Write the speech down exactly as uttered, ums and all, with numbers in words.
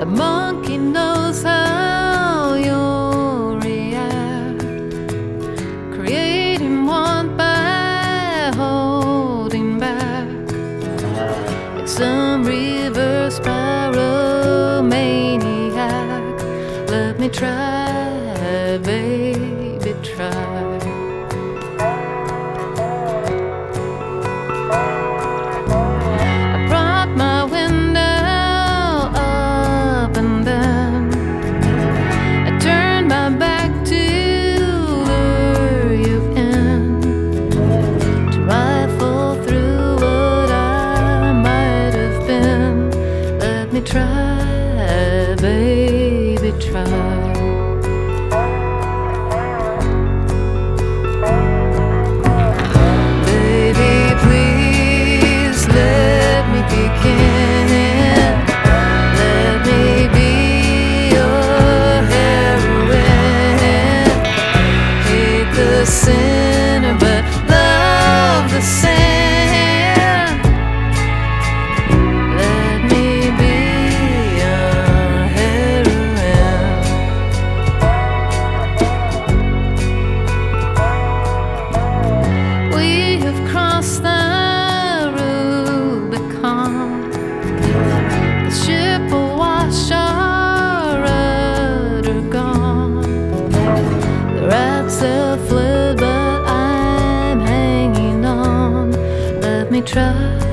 monkey knows how you'll react, creating one by holding back. It's some reverse pyromaniac. Let me try, baby, try. Try, baby, try. Baby, please let me begin. Let me be your heroine. Hate the sinner, but love the saint. Fled, but I'm hanging on. Let me try.